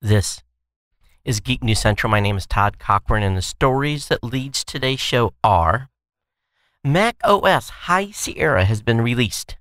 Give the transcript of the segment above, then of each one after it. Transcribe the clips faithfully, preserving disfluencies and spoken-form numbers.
This is Geek News Central. My name is Todd Cochran, and the stories that leads today's show are: Mac O S High Sierra has been released,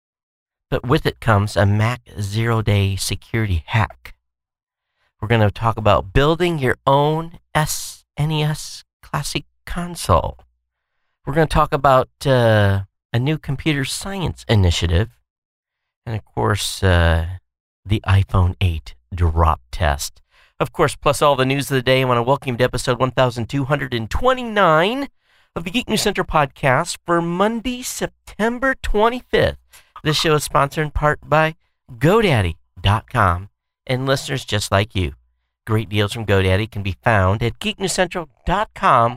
but with it comes a Mac zero-day security hack. We're going to talk about building your own S N E S Classic console. We're going to talk about uh, a new computer science initiative, and of course, uh, the iPhone eight drop test. Of course, plus all the news of the day. I want to welcome you to episode one thousand two hundred twenty-nine of the Geek News Center podcast for Monday, September twenty-fifth. This show is sponsored in part by GoDaddy dot com and listeners just like you. Great deals from GoDaddy can be found at geeknewscentral.com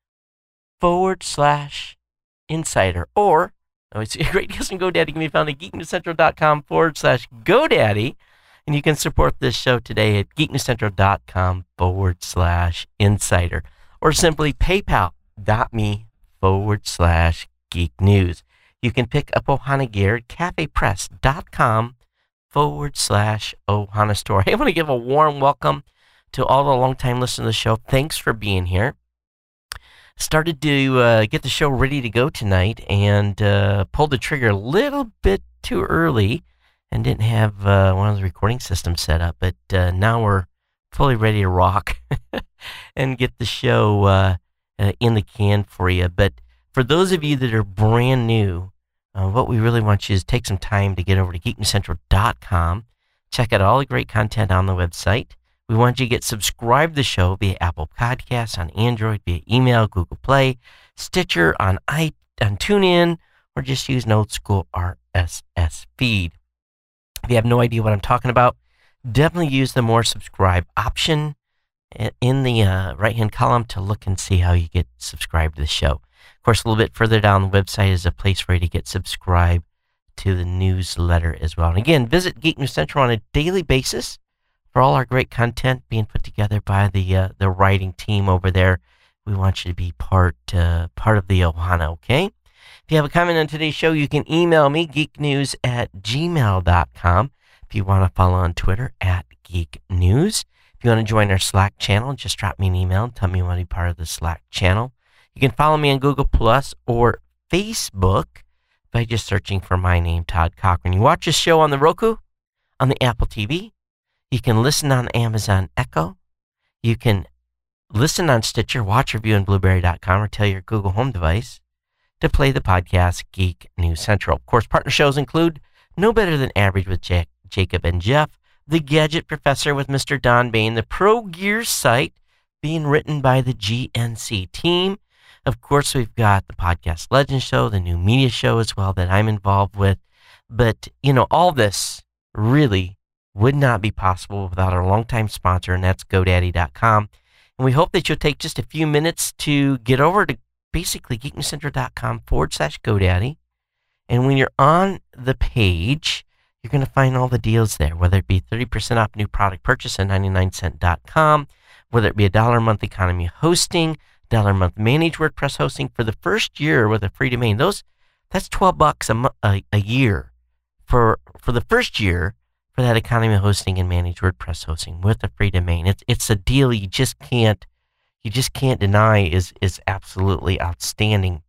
forward slash insider. Or, oh, it's great deals from GoDaddy can be found at geeknewscentral.com forward slash GoDaddy. And you can support this show today at geeknewscentral.com forward slash insider. Or simply paypal.me forward slash geek news. You can pick up Ohana gear at cafepress.com forward slash Ohana store. I want to give a warm welcome to all the longtime listeners of the show. Thanks for being here. Started to uh, get the show ready to go tonight and uh, pulled the trigger a little bit too early and didn't have uh, one of the recording systems set up, but uh, now we're fully ready to rock and get the show uh, uh, in the can for you. But for those of you that are brand new, uh, what we really want you to is take some time to get over to geek news central dot com, check out all the great content on the website. We want you to get subscribed to the show via Apple Podcasts, on Android, via email, Google Play, Stitcher, on, I, on TuneIn, or just use an old school R S S feed. If you have no idea what I'm talking about, definitely use the more subscribe option in the uh, right-hand column to look and see how you get subscribed to the show. Of course, a little bit further down the website is a place for you to get subscribed to the newsletter as well. And again, visit Geek News Central on a daily basis for all our great content being put together by the uh, the writing team over there. We want you to be part uh, part of the Ohana, okay? If you have a comment on today's show, you can email me, geeknews at gmail dot com. If you want to follow on Twitter, at geeknews. If you want to join our Slack channel, just drop me an email and tell me you want to be part of the Slack channel. You can follow me on Google Plus or Facebook by just searching for my name, Todd Cochran. You watch this show on the Roku, on the Apple T V. You can listen on Amazon Echo. You can listen on Stitcher, watch review on blueberry dot com, or tell your Google Home device to play the podcast Geek News Central. Of course, partner shows include No Better Than Average with Jack, Jacob and Jeff, The Gadget Professor with Mister Don Bain, the Pro Gear site being written by the G N C team. Of course, we've got the Podcast Legends show, the new media show as well that I'm involved with. But, you know, all this really would not be possible without our longtime sponsor, and that's GoDaddy dot com. And we hope that you'll take just a few minutes to get over to basically geeknewscentral.com forward slash GoDaddy. And when you're on the page, you're going to find all the deals there, whether it be thirty percent off new product purchase at ninety-nine cent dot com, whether it be a dollar a month economy hosting, dollar a month managed WordPress hosting for the first year with a free domain. Those, that's twelve bucks a, mo- a, a year for, for the first year for that economy hosting and managed WordPress hosting with a free domain. It's, it's a deal you just can't You just can't deny is is absolutely outstanding.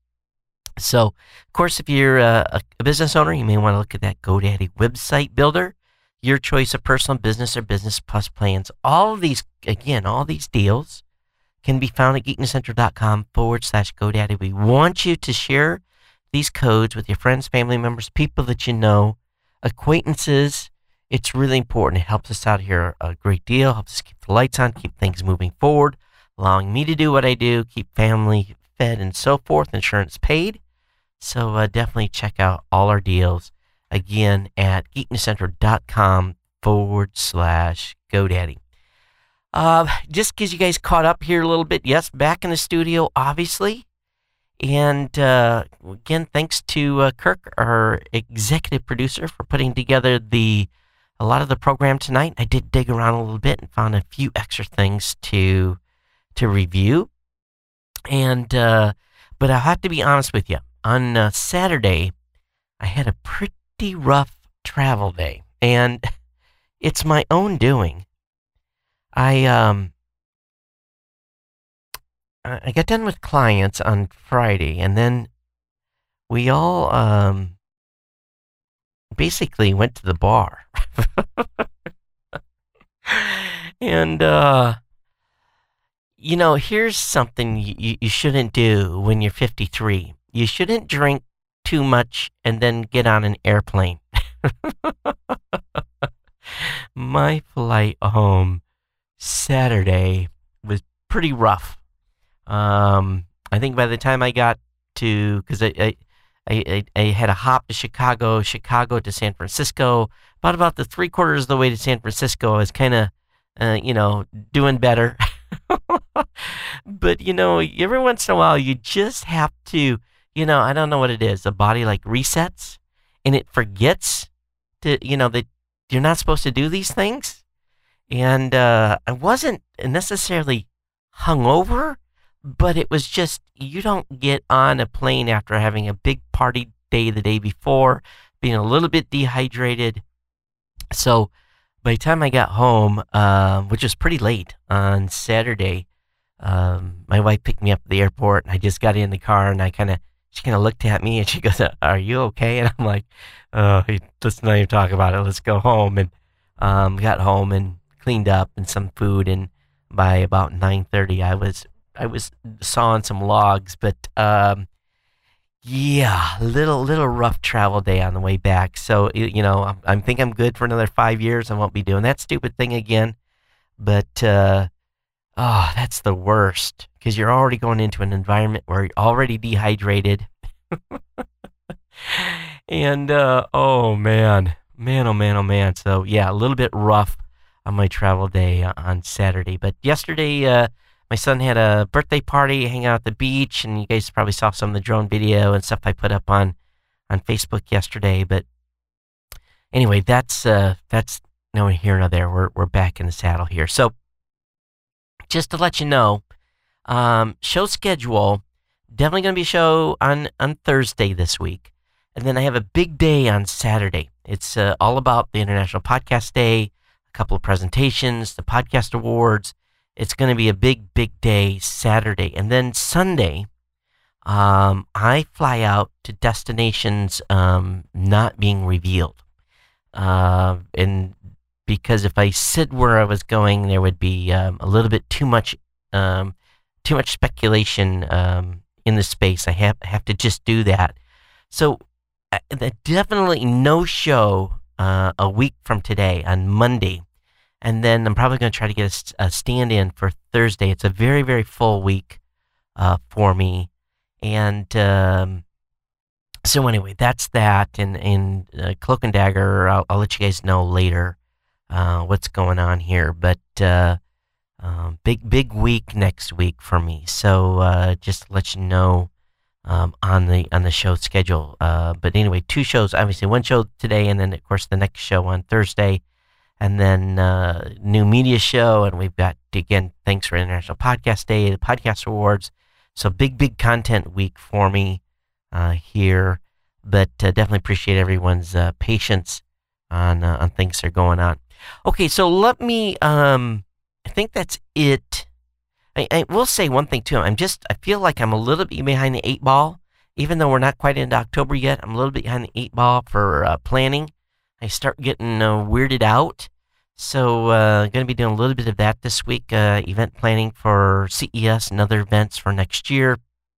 So, of course, if you're a, a business owner, you may want to look at that GoDaddy website builder. Your choice of personal, business, or business plus plans. All of these, again, all these deals can be found at geeknewscentral.com forward slash GoDaddy. We want you to share these codes with your friends, family members, people that you know, acquaintances. It's really important. It helps us out here a great deal. Helps us keep the lights on, keep things moving forward, allowing me to do what I do, keep family fed and so forth, insurance paid. So uh, definitely check out all our deals, again, at geeknewscentral.com forward slash GoDaddy. Uh, just because you guys caught up here a little bit, yes, back in the studio, obviously. And uh, again, thanks to uh, Kirk, our executive producer, for putting together the a lot of the program tonight. I did dig around a little bit and found a few extra things to to review. And uh, but I'll have to be honest with you. On uh, Saturday, I had a pretty rough travel day, and it's my own doing. I um I I got done with clients on Friday, and then we all um basically went to the bar. And uh you know, here's something you, you shouldn't do when you're fifty-three. You shouldn't drink too much and then get on an airplane. My flight home Saturday was pretty rough. Um, I think by the time I got to, because I, I, I, I had a hop to Chicago, Chicago to San Francisco, about about the three quarters of the way to San Francisco, I was kind of, uh, you know, doing better. But, you know, every once in a while, you just have to, you know, I don't know what it is. The body like resets and it forgets to, you know, that you're not supposed to do these things. And uh, I wasn't necessarily hungover, but it was just, you don't get on a plane after having a big party day the day before, being a little bit dehydrated. So by the time I got home, uh, which was pretty late on Saturday, um, my wife picked me up at the airport, and I just got in the car, and I kind of, she kind of looked at me, and she goes, "Are you okay?" And I'm like, "Oh, let's not even talk about it. Let's go home." And um, got home and cleaned up and some food, and by about nine thirty, I was I was sawing some logs, but um, yeah, little little rough travel day on the way back. So you know, I'm, I think I'm good for another five years. I won't be doing that stupid thing again. But uh, oh, that's the worst because you're already going into an environment where you're already dehydrated. And uh, oh man, man, oh man, oh man. So yeah, a little bit rough on my travel day uh, on Saturday. But yesterday, uh, my son had a birthday party, hang out at the beach, and you guys probably saw some of the drone video and stuff I put up on on Facebook yesterday. But anyway, that's uh, that's no here nor there. We're we're back in the saddle here. So just to let you know, um, show schedule, definitely going to be a show on, on Thursday this week. And then I have a big day on Saturday. It's uh, all about the International Podcast Day, a couple of presentations, the Podcast Awards. It's going to be a big, big day Saturday. And then Sunday, um, I fly out to destinations um, not being revealed. Uh, and because if I said where I was going, there would be um, a little bit too much, um, too much speculation um, in the space. I have have to just do that. So uh, definitely no show uh, a week from today on Monday, and then I'm probably going to try to get a, a stand-in for Thursday. It's a very very full week uh, for me, and um, so anyway, that's that. And and uh, Cloak and Dagger, I'll, I'll let you guys know later. Uh, what's going on here, but uh, um, big big week next week for me. So uh, just to let you know um, on the on the show schedule. Uh, but anyway, two shows. Obviously, one show today, and then of course the next show on Thursday, and then uh, new media show. And we've got again, thanks for International Podcast Day, the Podcast Awards. So big big content week for me uh, here, but uh, definitely appreciate everyone's uh, patience on uh, on things that are going on. Okay, so let me, um, I think that's it. I, I will say one thing, too. I'm just, I feel like I'm a little bit behind the eight ball. Even though we're not quite into October yet, I'm a little bit behind the eight ball for uh, planning. I start getting uh, weirded out. So uh, going to be doing a little bit of that this week, uh, event planning for C E S and other events for next year.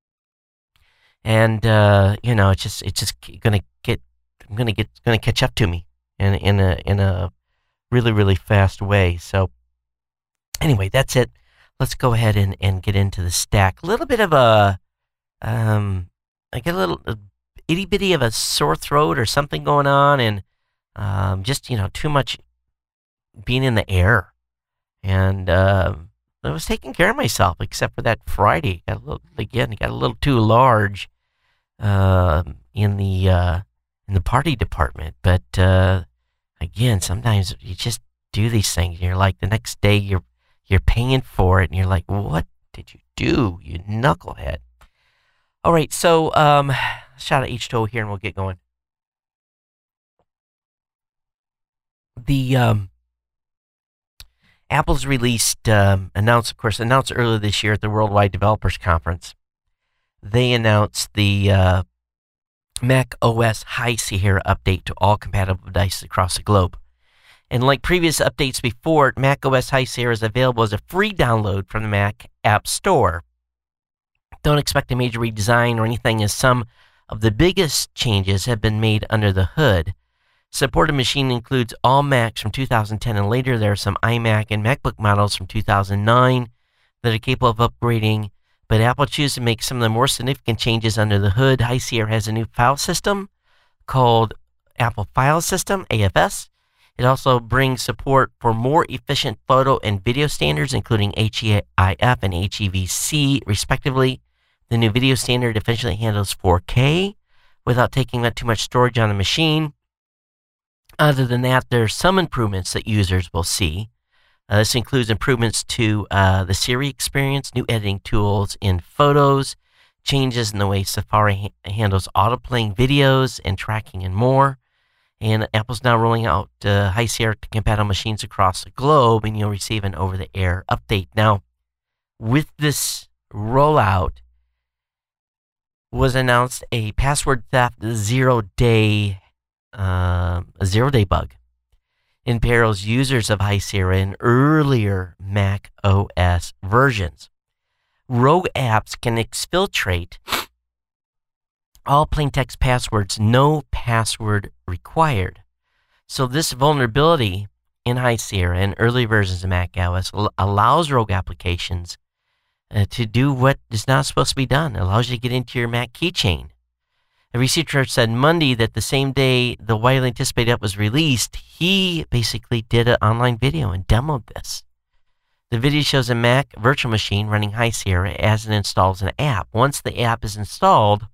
And, uh, you know, it's just, it's just going to get, I'm going to get, going to catch up to me in, in a, in a, really, really fast way. So anyway, that's it. Let's go ahead and, and get into the stack. A little bit of a, um, I get a little a itty bitty of a sore throat or something going on, and um, just, you know, too much being in the air. And uh, I was taking care of myself, except for that Friday. Got a little, again, got a little too large uh, in the uh, in the party department, but. Uh, Again, sometimes you just do these things. And you're like, the next day you're you're paying for it, and you're like, what did you do, you knucklehead? All right, so um, shout out H two O here, and we'll get going. The um, Apple's released, um, announced, of course, announced earlier this year at the Worldwide Developers Conference. They announced the uh, Mac O S High Sierra update to all compatible devices across the globe. And like previous updates before, Mac O S High Sierra is available as a free download from the Mac App Store. Don't expect a major redesign or anything, as some of the biggest changes have been made under the hood. Supported machine includes all Macs from two thousand ten and later. There are some iMac and MacBook models from two thousand nine that are capable of upgrading, but Apple chooses to make some of the more significant changes under the hood. High Sierra has a new file system called Apple File System, A F S. It also brings support for more efficient photo and video standards, including H E I F and H E V C, respectively. The new video standard efficiently handles four K without taking up too much storage on the machine. Other than that, there are some improvements that users will see. Uh, this includes improvements to uh, the Siri experience, new editing tools in Photos, changes in the way Safari ha- handles auto-playing videos and tracking, and more. And Apple's now rolling out uh, High Sierra to compatible machines across the globe, and you'll receive an over-the-air update. Now, with this rollout, was announced a password theft zero-day uh, a zero-day bug imperils users of High Sierra in earlier Mac O S versions. Rogue apps can exfiltrate all plain text passwords, no password required. So this vulnerability in High Sierra and early versions of Mac O S allows rogue applications uh, to do what is not supposed to be done. It allows you to get into your Mac keychain. A researcher said Monday that the same day the widely anticipated app was released, he basically did an online video and demoed this. The video shows a Mac virtual machine running High Sierra as it installs an app. Once the app is installed,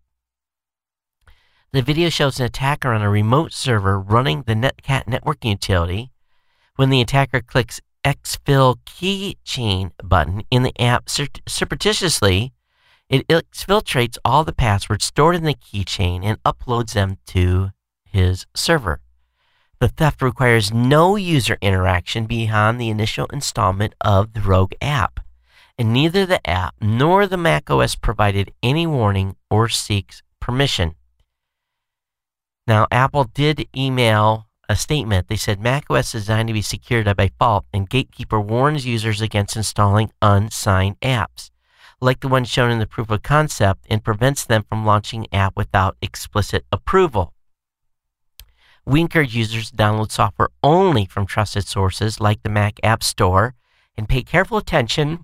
the video shows an attacker on a remote server running the Netcat networking utility. When the attacker clicks Exfil keychain button in the app surreptitiously, it exfiltrates all the passwords stored in the keychain and uploads them to his server. The theft requires no user interaction beyond the initial installment of the rogue app, and neither the app nor the macOS provided any warning or seeks permission. Now, Apple did email a statement. They said macOS is designed to be secured by default, and Gatekeeper warns users against installing unsigned apps, like the one shown in the proof of concept, and prevents them from launching an app without explicit approval. We encourage users to download software only from trusted sources like the Mac App Store and pay careful attention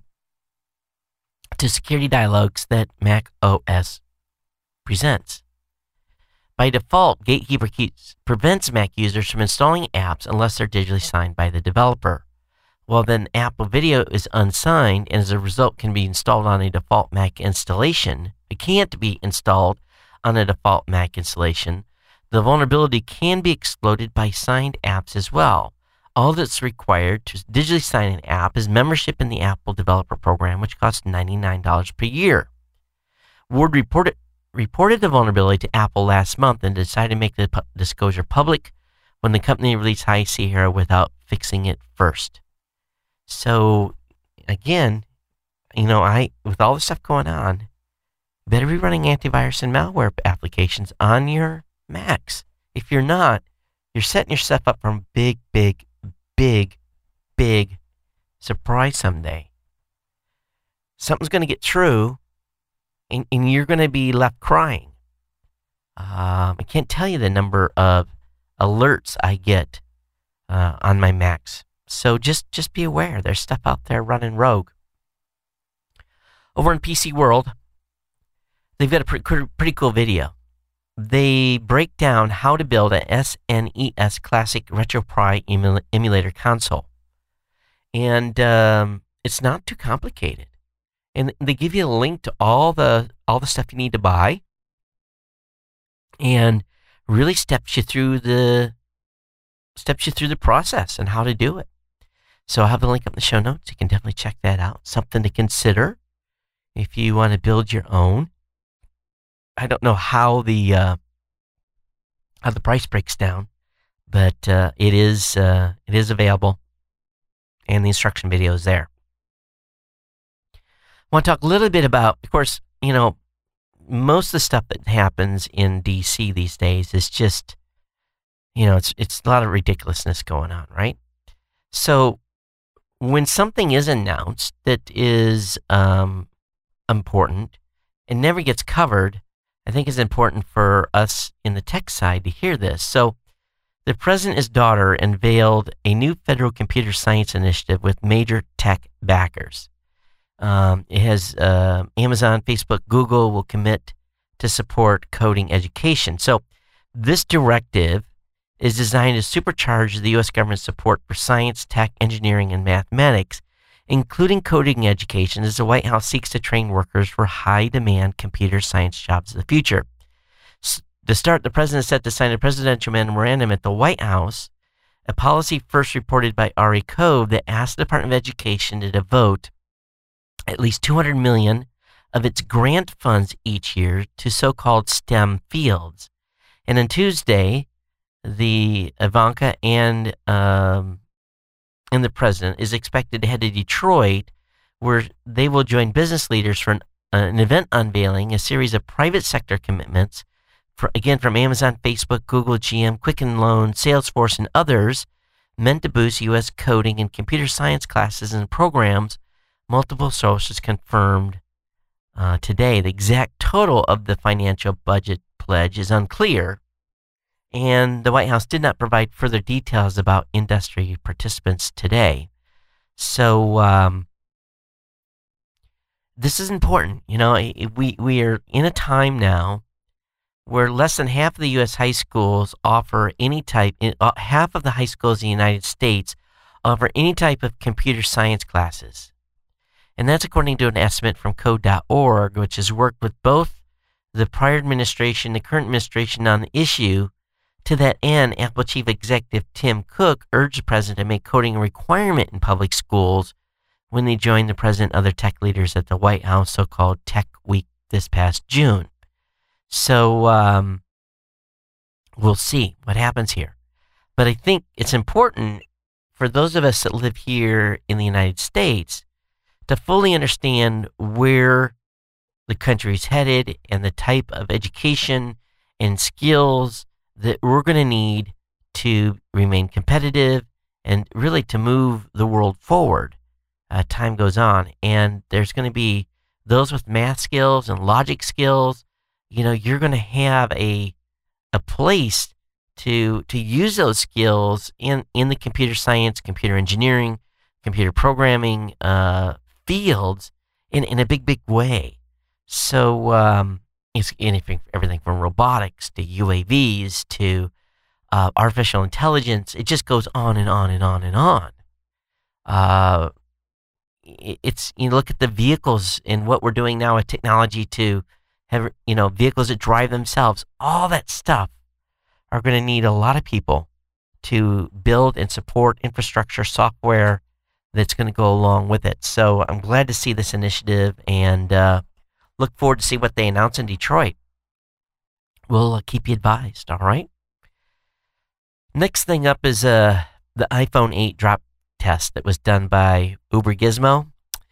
to security dialogues that Mac O S presents. By default, Gatekeeper keeps, prevents Mac users from installing apps unless they're digitally signed by the developer. Well, then Apple Video is unsigned and as a result can be installed on a default Mac installation. It can't be installed on a default Mac installation. The vulnerability can be exploited by signed apps as well. All that's required to digitally sign an app is membership in the Apple Developer Program, which costs ninety-nine dollars per year. Ward reported, reported the vulnerability to Apple last month and decided to make the pu- disclosure public when the company released High Sierra without fixing it first. So, again, you know, I with all the stuff going on, better be running antivirus and malware applications on your Macs. If you're not, you're setting yourself up for a big, big, big, big surprise someday. Something's going to get true, and, and you're going to be left crying. Um, I can't tell you the number of alerts I get uh, on my Macs. So just, just be aware. There's stuff out there running rogue. Over in P C World, they've got a pretty, pretty cool video. They break down how to build a S N E S Classic RetroPie emula- emulator console. And um, it's not too complicated. And they give you a link to all the all the stuff you need to buy. And really steps you through the steps you through the process and how to do it. So I'll have the link up in the show notes. You can definitely check that out. Something to consider if you want to build your own. I don't know how the uh, how the price breaks down, but uh, it is uh, it is available and the instruction video is there. I want to talk a little bit about, of course, you know, most of the stuff that happens in D C these days is just, you know, it's it's a lot of ridiculousness going on, right? So when something is announced that is um, important and never gets covered, I think it's important for us in the tech side to hear this. So the president's daughter unveiled a new federal computer science initiative with major tech backers. Um, it has uh, Amazon, Facebook, Google will commit to support coding education. So this directive is designed to supercharge the U S government's support for science, tech, engineering, and mathematics, including coding education, as the White House seeks to train workers for high-demand computer science jobs of the future. S- to start, the president is set to sign a presidential memorandum at the White House, a policy first reported by Ari Kove that asked the Department of Education to devote at least two hundred million dollars of its grant funds each year to so-called STEM fields. And on Tuesday, the Ivanka and um, and the president is expected to head to Detroit, where they will join business leaders for an, uh, an event unveiling a series of private sector commitments, for, again from Amazon, Facebook, Google, G M, Quicken Loans, Salesforce, and others, meant to boost U S coding and computer science classes and programs. Multiple sources confirmed uh, today. The exact total of the financial budget pledge is unclear, and the White House did not provide further details about industry participants today. So um, this is important. You know, we, we are in a time now where less than half of the U S high schools offer any type, uh, half of the high schools in the United States offer any type of computer science classes. And that's according to an estimate from code dot org, which has worked with both the prior administration and the current administration on the issue. To that end, Apple Chief Executive Tim Cook urged the president to make coding a requirement in public schools when they joined the president and other tech leaders at the White House so-called Tech Week this past June. So um, we'll see what happens here. But I think it's important for those of us that live here in the United States to fully understand where the country's headed and the type of education and skills that we're going to need to remain competitive and really to move the world forward. Uh, time goes on, and there's going to be those with math skills and logic skills. You know, you're going to have a a place to to use those skills in, in the computer science, computer engineering, computer programming uh, fields in, in a big, big way. So um, it's anything, everything from robotics to U A Vs to uh, artificial intelligence. It just goes on and on and on and on. Uh, it's, you look at the vehicles and what we're doing now with technology to have, you know, vehicles that drive themselves. All that stuff are going to need a lot of people to build and support infrastructure software that's going to go along with it. So I'm glad to see this initiative and uh, look forward to see what they announce in Detroit. We'll uh, keep you advised, all right? Next thing up is uh, the iPhone eight drop test that was done by Uber Gizmo.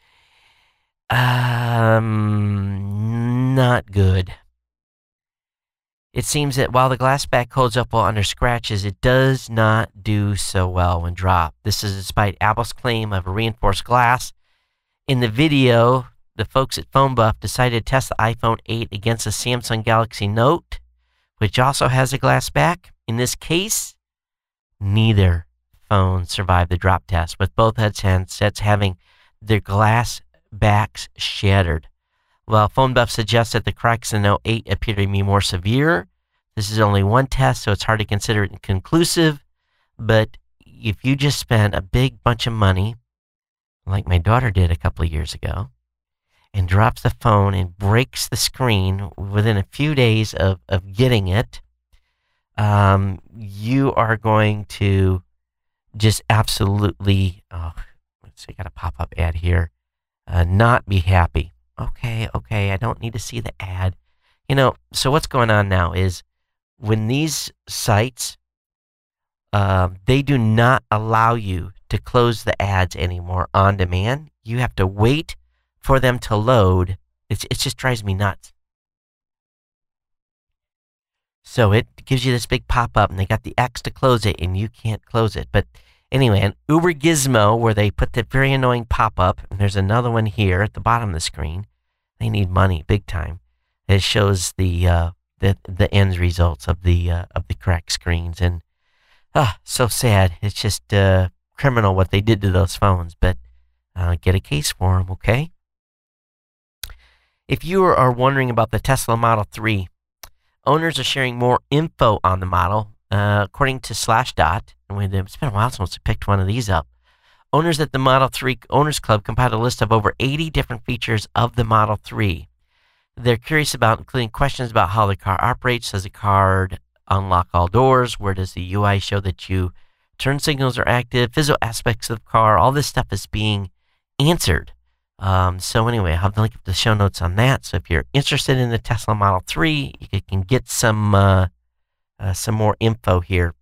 Um, not good. It seems that while the glass back holds up well under scratches, it does not do so well when dropped. This is despite Apple's claim of a reinforced glass. In the video, the folks at PhoneBuff decided to test the iPhone eight against the Samsung Galaxy Note, which also has a glass back. In this case, neither phone survived the drop test, with both headsets having their glass backs shattered. While PhoneBuff suggests that the cracks in the Note eight appear to be more severe, this is only one test, so it's hard to consider it conclusive. But if you just spend a big bunch of money, like my daughter did a couple of years ago, and drops the phone and breaks the screen within a few days of, of getting it, um, you are going to just absolutely, oh, let's see, I got a pop-up ad here, uh, not be happy. Okay, okay, I don't need to see the ad. You know, so what's going on now is when these sites, uh, they do not allow you to close the ads anymore on demand. You have to wait for them to load. It's, it just drives me nuts. So it gives you this big pop-up, and they got the X to close it, and you can't close it. But anyway, an Uber Gizmo, where they put the very annoying pop-up, and there's another one here at the bottom of the screen. They need money, big time. It shows the uh, the the end results of the uh, of the correct screens, and ah, so sad. It's just uh, criminal what they did to those phones. But uh, get a case for them, okay? If you are wondering about the Tesla Model three, owners are sharing more info on the model. Uh, according to Slashdot, and it's been a while since we picked one of these up. Owners at the Model three Owners Club compiled a list of over eighty different features of the Model three. They're curious about, including questions about how the car operates. Does the car unlock all doors? Where does the U I show that you turn signals are active? Physical aspects of the car. All this stuff is being answered. Um, so anyway, I'll have the link up to the show notes on that. So if you're interested in the Tesla Model three, you can get some uh, uh, some more info here.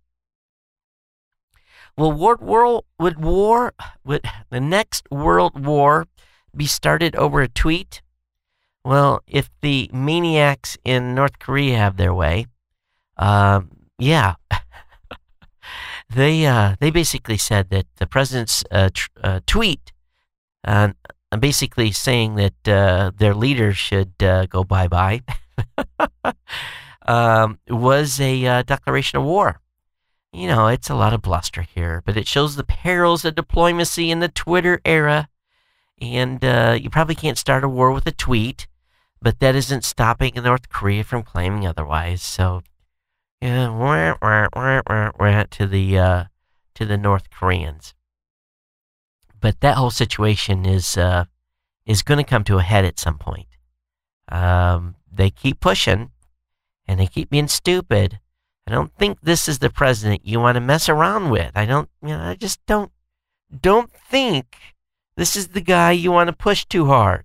Will world, world would war would the next world war be started over a tweet? Well, if the maniacs in North Korea have their way, um, yeah, they uh, they basically said that the president's uh, tr- uh, tweet, uh, basically saying that uh, their leader should uh, go bye bye, um, was a uh, declaration of war. You know, it's a lot of bluster here, but it shows the perils of diplomacy in the Twitter era. And uh, you probably can't start a war with a tweet, but that isn't stopping North Korea from claiming otherwise. So, yeah, wah, wah, wah, wah, wah, to the uh, to the North Koreans. But that whole situation is uh, is going to come to a head at some point. Um, they keep pushing, and they keep being stupid. I don't think this is the president you want to mess around with. I don't, you know, I just don't, don't think this is the guy you want to push too hard.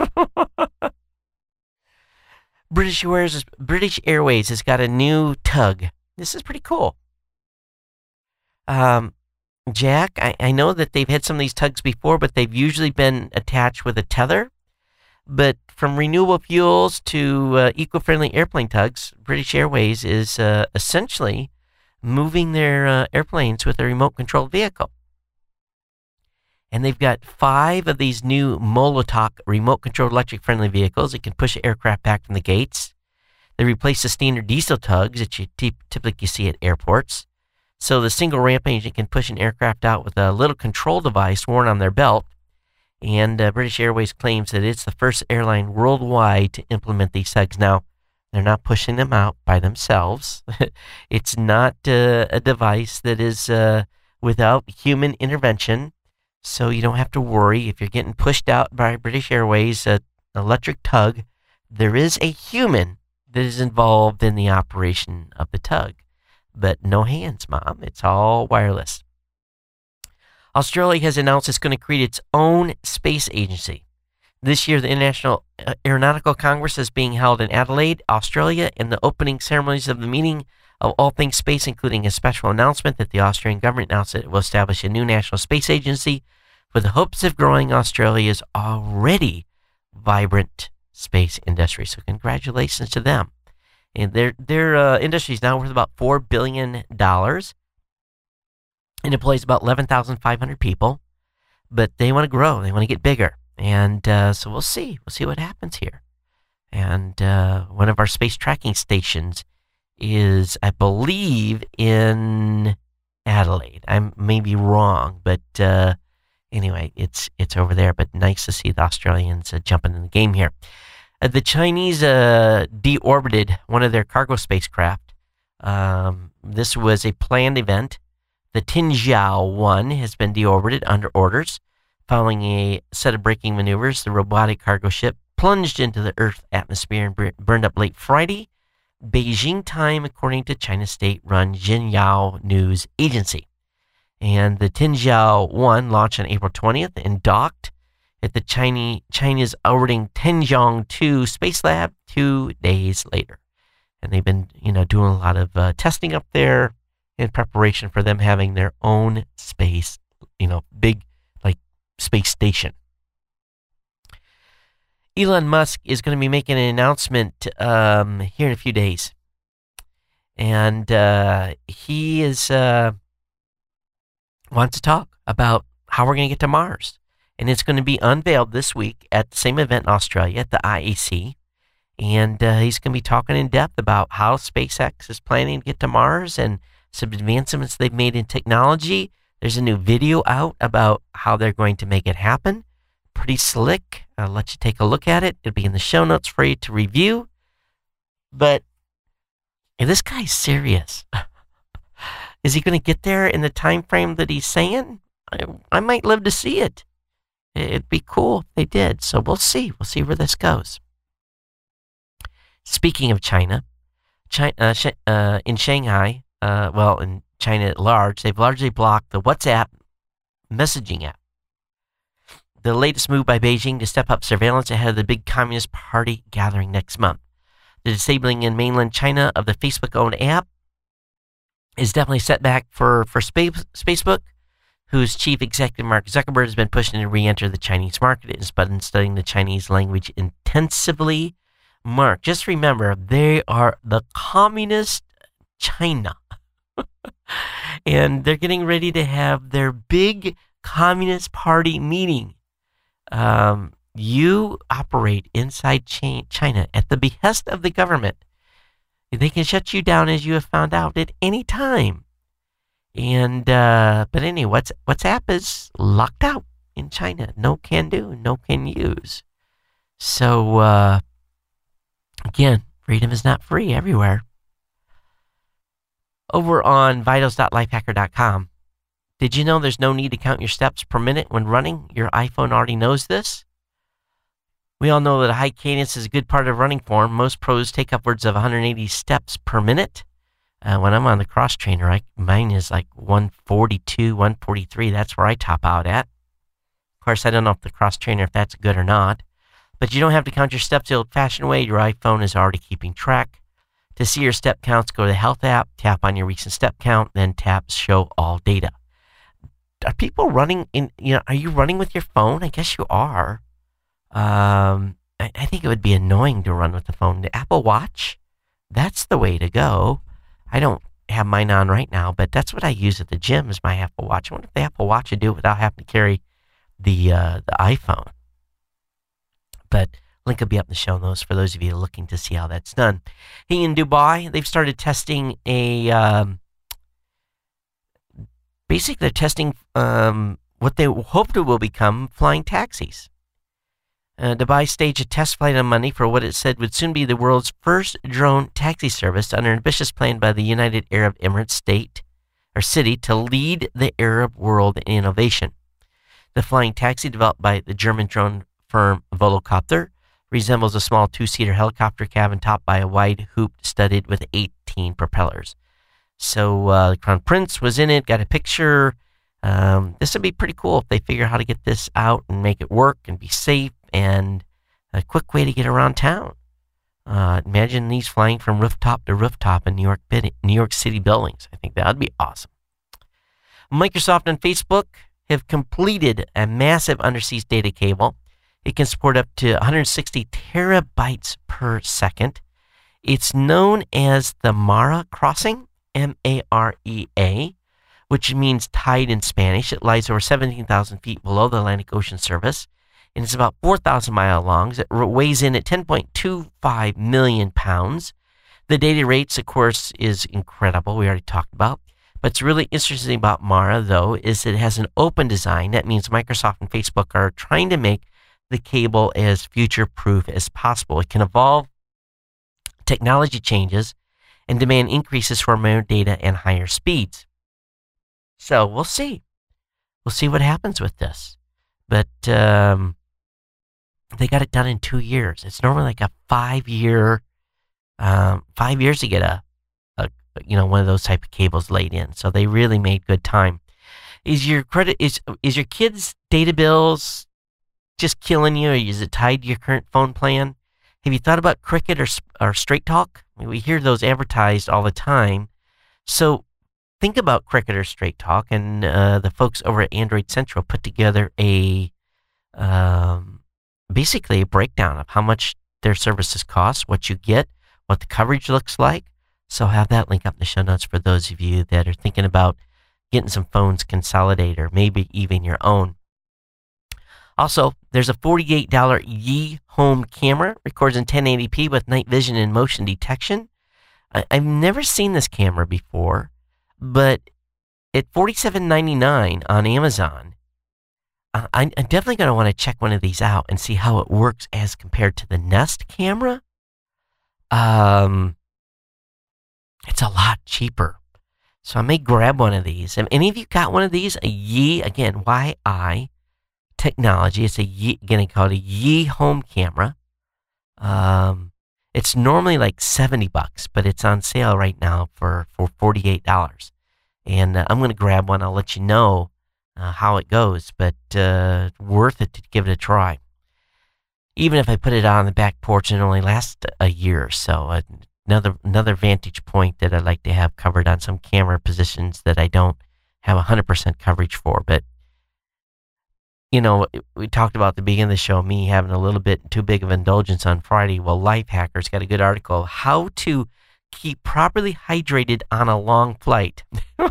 British Airways, British Airways has got a new tug. This is pretty cool. Um, Jack, I, I know that they've had some of these tugs before, but they've usually been attached with a tether. But from renewable fuels to uh, eco-friendly airplane tugs, British Airways is uh, essentially moving their uh, airplanes with a remote-controlled vehicle. And they've got five of these new Molotok remote-controlled electric-friendly vehicles that can push the aircraft back from the gates. They replace the standard diesel tugs that you t- typically see at airports. So the single ramp engine can push an aircraft out with a little control device worn on their belt. And uh, British Airways claims that it's the first airline worldwide to implement these tugs. Now, they're not pushing them out by themselves. It's not uh, a device that is uh, without human intervention. So you don't have to worry if you're getting pushed out by British Airways, uh, an electric tug. There is a human that is involved in the operation of the tug. But no hands, Mom. It's all wireless. Australia has announced it's going to create its own space agency. This year, the International Aeronautical Congress is being held in Adelaide, Australia, and the opening ceremonies of the meeting of all things space, including a special announcement that the Australian government announced that it will establish a new national space agency with the hopes of growing Australia's already vibrant space industry. So congratulations to them. And their their uh, industry is now worth about four billion dollars. It employs about eleven thousand five hundred people, but they want to grow. They want to get bigger. And uh, so we'll see. We'll see what happens here. And uh, one of our space tracking stations is, I believe, in Adelaide. I may be wrong, but uh, anyway, it's it's over there. But nice to see the Australians uh, jumping in the game here. Uh, the Chinese uh, deorbited one of their cargo spacecraft. Um, this was a planned event. The Tianzhou one has been deorbited under orders. Following a set of braking maneuvers, the robotic cargo ship plunged into the Earth atmosphere and br- burned up late Friday, Beijing time, according to China state-run Xinhua News Agency. And the Tianzhou one launched on April twentieth and docked at the China, China's orbiting Tianzhong two Space Lab two days later. And they've been, you know, doing a lot of uh, testing up there in preparation for them having their own space you know, big like space station. Elon Musk is going to be making an announcement um, here in a few days. And uh, he is uh, wants to talk about how we're going to get to Mars. And it's going to be unveiled this week at the same event in Australia at the I A C. And uh, he's going to be talking in depth about how SpaceX is planning to get to Mars and some advancements they've made in technology. There's a new video out about how they're going to make it happen. Pretty slick. I'll let you take a look at it. It'll be in the show notes for you to review. But if this guy's serious, is he going to get there in the time frame that he's saying? I, I might live to see it. It'd be cool if they did. So we'll see. We'll see where this goes. Speaking of China, China uh, sh- uh, in Shanghai, uh, well, in China at large, they've largely blocked the WhatsApp messaging app. The latest move by Beijing to step up surveillance ahead of the big Communist Party gathering next month. The disabling in mainland China of the Facebook-owned app is definitely a setback for, for Space, Facebook, whose chief executive Mark Zuckerberg has been pushing to re-enter the Chinese market and studying the Chinese language intensively. Mark, just remember, they are the Communist China. And they're getting ready to have their big Communist Party meeting. Um, you operate inside China at the behest of the government. They can shut you down, as you have found out, at any time. And, uh, but anyway, what's, WhatsApp is locked out in China. No can do, no can use. So, uh, again, freedom is not free everywhere. Over on vitals dot lifehacker dot com, did you know there's no need to count your steps per minute when running? Your iPhone already knows this. We all know that a high cadence is a good part of running form. Most pros take upwards of one hundred eighty steps per minute. Uh, when I'm on the cross trainer, I, mine is like one forty-two, one forty-three. That's where I top out at. Of course, I don't know if the cross trainer, if that's good or not. But you don't have to count your steps the old-fashioned way. Your iPhone is already keeping track. To see your step counts, go to the Health app, tap on your recent step count, then tap Show All Data. Are people running in, you know, are you running with your phone? I guess you are. Um, I, I think it would be annoying to run with the phone. The Apple Watch, that's the way to go. I don't have mine on right now, but that's what I use at the gym is my Apple Watch. I wonder if the Apple Watch would do it without having to carry the uh, the iPhone. But link will be up in the show notes for those of you looking to see how that's done. Hey, in Dubai, they've started testing a, um, basically they're testing um, what they hoped it will become flying taxis. Uh, Dubai staged a test flight on Monday for what it said would soon be the world's first drone taxi service under an ambitious plan by the United Arab Emirates state or city to lead the Arab world in innovation. The flying taxi, developed by the German drone firm Volocopter, resembles a small two-seater helicopter cabin topped by a wide hoop studded with eighteen propellers. So uh, the Crown Prince was in it, got a picture. Um, this would be pretty cool if they figure out how to get this out and make it work and be safe and a quick way to get around town. Uh, imagine these flying from rooftop to rooftop in New York, New York City buildings. I think that would be awesome. Microsoft and Facebook have completed a massive undersea data cable. It can support up to one hundred sixty terabytes per second. It's known as the Mara Crossing, M A R E A, which means tide in Spanish. It lies over seventeen thousand feet below the Atlantic Ocean surface, and it's about four thousand miles long. It weighs in at ten point two five million pounds. The data rates, of course, is incredible. We already talked about. But what's really interesting about Mara, though, is it has an open design. That means Microsoft and Facebook are trying to make the cable as future-proof as possible. It can evolve, technology changes, and demand increases for more data and higher speeds. So we'll see. We'll see what happens with this. But um, they got it done in two years. It's normally like a five-year, um, five years to get a, a, you know, one of those type of cables laid in. So they really made good time. Is your credit is is your kids' data bills just killing you, or is it tied to your current phone plan? Have you thought about Cricket or or Straight Talk? I mean, we hear those advertised all the time. So think about Cricket or Straight Talk, and uh, the folks over at Android Central put together a um, basically a breakdown of how much their services cost, what you get, what the coverage looks like. So I'll have that link up in the show notes for those of you that are thinking about getting some phones consolidated or maybe even your own. Also, there's a forty-eight dollars Yi home camera, records in ten eighty p with night vision and motion detection. I- I've never seen this camera before, but at forty-seven ninety-nine on Amazon, uh, I- I'm definitely going to want to check one of these out and see how it works as compared to the Nest camera. Um, it's a lot cheaper. So I may grab one of these. Have any of you got one of these? A Yi, again, Y I technology. It's a Yi, again, called a Yi home camera. Um, it's normally like seventy bucks, but it's on sale right now for, for forty-eight dollars. And uh, I'm going to grab one. I'll let you know uh, how it goes, but uh, worth it to give it a try. Even if I put it on the back porch and it only lasts a year or so. Uh, another another vantage point that I'd like to have covered on some camera positions that I don't have one hundred percent coverage for. But, you know, we talked about at the beginning of the show, me having a little bit too big of indulgence on Friday. Well, Lifehacker's got a good article, How to Keep Properly Hydrated on a Long Flight.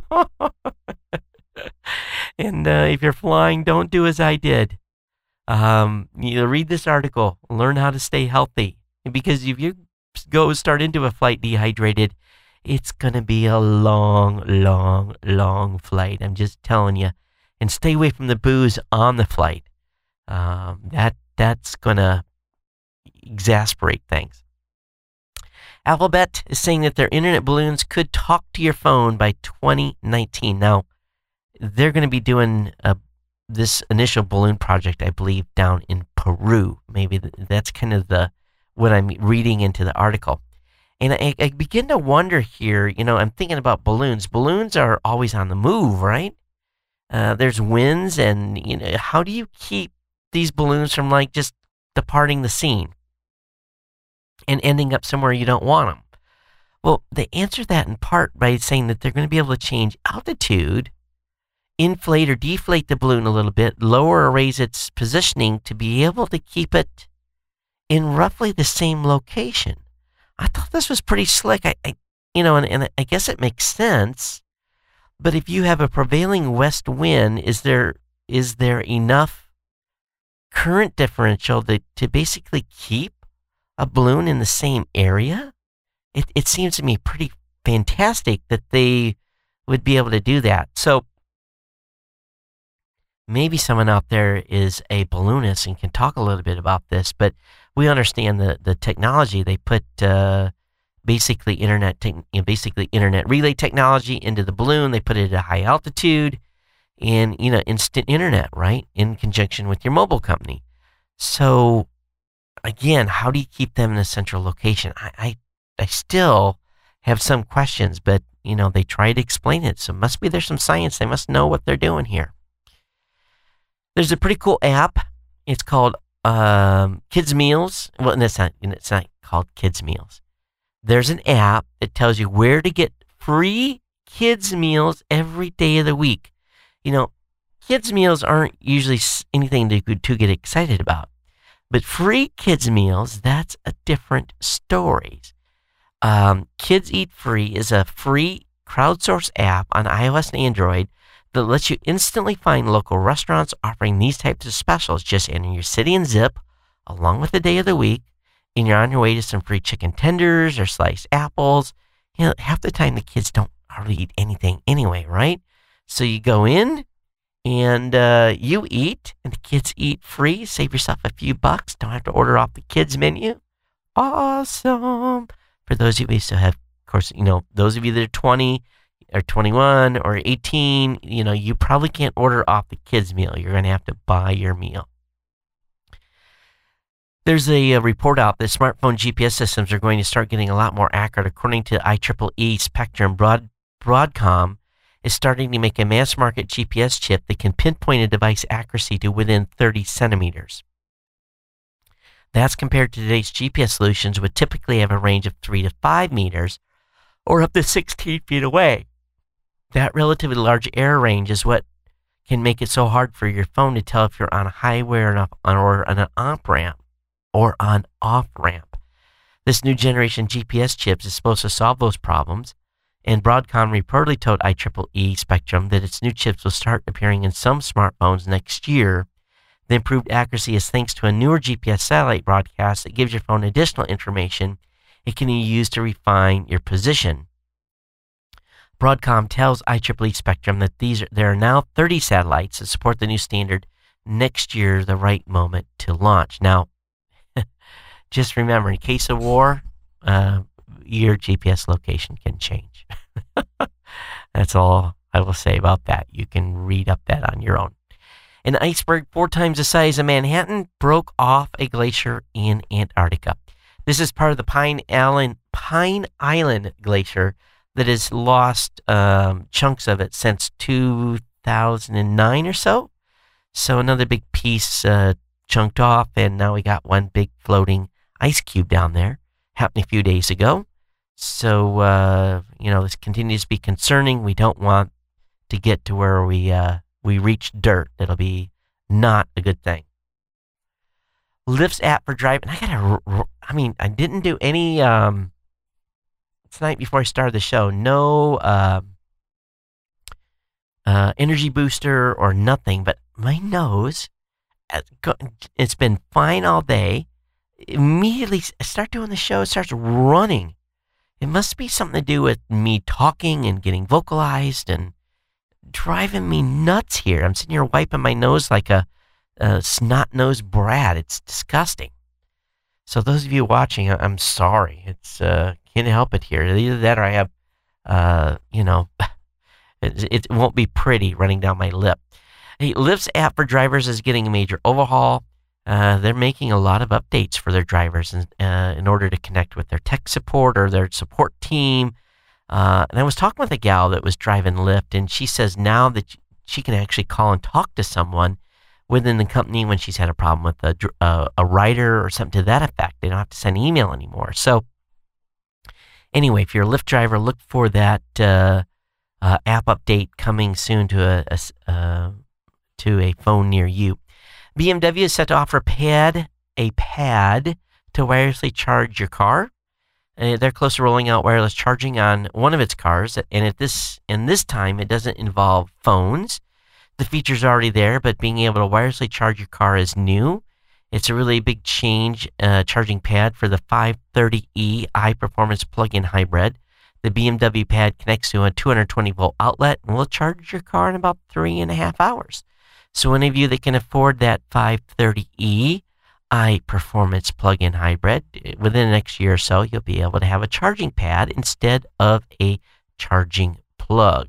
And uh, if you're flying, don't do as I did. Um, you read this article, learn how to stay healthy. Because if you go start into a flight dehydrated, it's going to be a long, long, long flight. I'm just telling you. And stay away from the booze on the flight. Um, that that's going to exasperate things. Alphabet is saying that their internet balloons could talk to your phone by twenty nineteen. Now, they're going to be doing a, this initial balloon project, I believe, down in Peru. Maybe that's kind of the what I'm reading into the article. And I, I begin to wonder here, you know, I'm thinking about balloons. Balloons are always on the move, right? Uh, there's winds, and you know, how do you keep these balloons from like just departing the scene and ending up somewhere you don't want them? Well, they answer that in part by saying that they're going to be able to change altitude, inflate or deflate the balloon a little bit, lower or raise its positioning to be able to keep it in roughly the same location. I thought this was pretty slick. I, I you know, and, and I guess it makes sense. But if you have a prevailing west wind, is there is there enough current differential to, to basically keep a balloon in the same area? It it seems to me pretty fantastic that they would be able to do that. So maybe someone out there is a balloonist and can talk a little bit about this, but we understand the, the technology. They put uh, basically internet, te- you know, basically internet relay technology into the balloon. They put it at a high altitude, and you know, instant internet, right, in conjunction with your mobile company. So, again, how do you keep them in a central location? I, I, I still have some questions, but you know, they try to explain it. So, must be there's some science. They must know what they're doing here. There's a pretty cool app. It's called um, Kids Meals. Well, and it's not. It's not called Kids Meals. There's an app that tells you where to get free kids meals every day of the week. You know, kids meals aren't usually anything to, to get excited about. But free kids meals, that's a different story. Um, Kids Eat Free is a free crowdsourced app on iOS and Android that lets you instantly find local restaurants offering these types of specials. Just enter your city and zip along with the day of the week, and you're on your way to some free chicken tenders or sliced apples. You know, half the time the kids don't hardly eat anything anyway, right? So you go in and uh, you eat, and the kids eat free. Save yourself a few bucks. Don't have to order off the kids menu. Awesome. For those of you who have, of course, you know, those of you that are twenty or twenty-one or eighteen, you know, you probably can't order off the kids meal. You're going to have to buy your meal. There's a, a report out that smartphone G P S systems are going to start getting a lot more accurate. According to I triple E Spectrum, Broad, Broadcom is starting to make a mass market G P S chip that can pinpoint a device accuracy to within thirty centimeters. That's compared to today's G P S solutions, which typically have a range of three to five meters or up to sixteen feet away. That relatively large error range is what can make it so hard for your phone to tell if you're on a highway or on, or on an off-ramp or on off-ramp. This new generation G P S chips is supposed to solve those problems, and Broadcom reportedly told I triple E Spectrum that its new chips will start appearing in some smartphones next year. The improved accuracy is thanks to a newer G P S satellite broadcast that gives your phone additional information it can use to refine your position. Broadcom tells I triple E Spectrum that these are, there are now thirty satellites that support the new standard. Next year, the right moment to launch. Now, just remember, in case of war, uh, your G P S location can change. That's all I will say about that. You can read up that on your own. An iceberg four times the size of Manhattan broke off a glacier in Antarctica. This is part of the Pine Island, Pine Island Glacier that has lost um, chunks of it since two thousand nine or so. So another big piece uh, chunked off, and now we got one big floating ice cube down there. Happened a few days ago. So, uh, you know, this continues to be concerning. We don't want to get to where we uh, we reach dirt. That'll be not a good thing. Lyft's app for driving. I gotta, I mean, I didn't do any, um, tonight before I started the show, no uh, uh, energy booster or nothing, but my nose, it's been fine all day. Immediately I start doing the show, it starts running. It must be something to do with me talking and getting vocalized and driving me nuts here. I'm sitting here wiping my nose like a, a snot-nosed brat. It's disgusting. So those of you watching, I'm sorry. It's uh, can't help it here. Either that or I have, uh, you know, it, it won't be pretty running down my lip. Hey, Lyft's app for drivers is getting a major overhaul. Uh, they're making a lot of updates for their drivers in, uh, in order to connect with their tech support or their support team. Uh, and I was talking with a gal that was driving Lyft, and she says now that she can actually call and talk to someone within the company when she's had a problem with a, uh, a rider or something to that effect. They don't have to send email anymore. So anyway, if you're a Lyft driver, look for that uh, uh, app update coming soon to a, a uh, to a phone near you. B M W is set to offer a pad, a pad to wirelessly charge your car. Uh, they're close to rolling out wireless charging on one of its cars, and at this and this time, it doesn't involve phones. The feature's already there, but being able to wirelessly charge your car is new. It's a really big change, uh, charging pad for the five thirty E high-performance plug-in hybrid. The B M W pad connects to a two hundred twenty volt outlet and will charge your car in about three and a half hours. So any of you that can afford that five thirty E high-performance plug-in hybrid, within the next year or so, you'll be able to have a charging pad instead of a charging plug.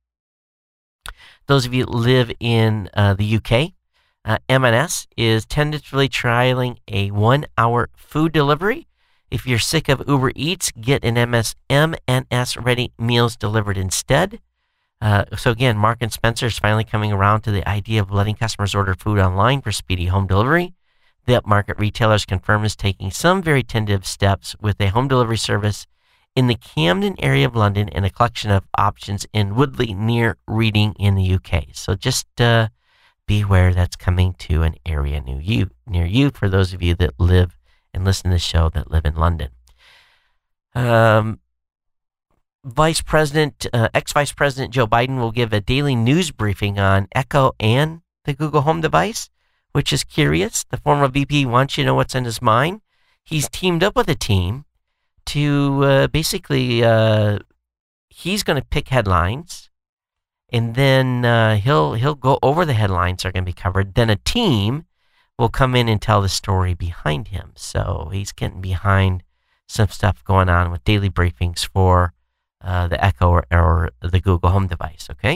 Those of you that live in uh, the U K, uh, M and S is tentatively trialing a one-hour food delivery. If you're sick of Uber Eats, get an M and S ready meals delivered instead. Uh, so again, Mark and Spencer is finally coming around to the idea of letting customers order food online for speedy home delivery. The upmarket retailers confirm is taking some very tentative steps with a home delivery service in the Camden area of London and a collection of options in Woodley near Reading in the U K. So just uh, be aware that's coming to an area near you, near you for those of you that live and listen to the show that live in London. Um, Vice President, uh, ex-Vice President Joe Biden will give a daily news briefing on Echo and the Google Home device, which is curious. The former V P wants you to know what's in his mind. He's teamed up with a team to uh, basically, uh, he's going to pick headlines, and then uh, he'll he'll go over the headlines that are going to be covered. Then a team will come in and tell the story behind him. So he's getting behind some stuff going on with daily briefings for uh, the Echo or, or the Google Home device, okay?